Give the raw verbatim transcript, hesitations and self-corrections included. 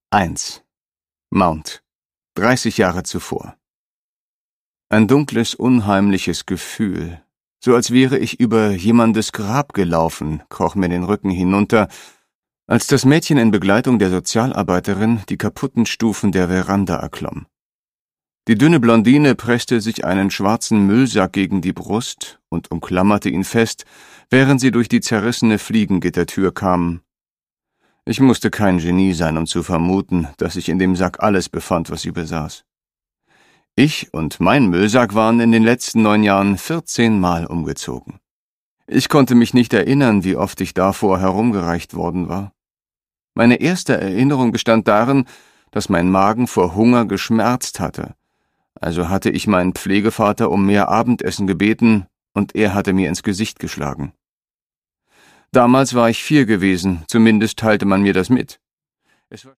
eins. Mount. dreißig Jahre zuvor. Ein dunkles, unheimliches Gefühl, so als wäre ich über jemandes Grab gelaufen, kroch mir den Rücken hinunter, als das Mädchen in Begleitung der Sozialarbeiterin die kaputten Stufen der Veranda erklomm. Die dünne Blondine presste sich einen schwarzen Müllsack gegen die Brust und umklammerte ihn fest, während sie durch die zerrissene Fliegengittertür kam. Ich musste kein Genie sein, um zu vermuten, dass sich in dem Sack alles befand, was sie besaß. Ich und mein Müllsack waren in den letzten neun Jahren vierzehn Mal umgezogen. Ich konnte mich nicht erinnern, wie oft ich davor herumgereicht worden war. Meine erste Erinnerung bestand darin, dass mein Magen vor Hunger geschmerzt hatte. Also hatte ich meinen Pflegevater um mehr Abendessen gebeten, und er hatte mir ins Gesicht geschlagen. Damals war ich vier gewesen, zumindest teilte man mir das mit. Es war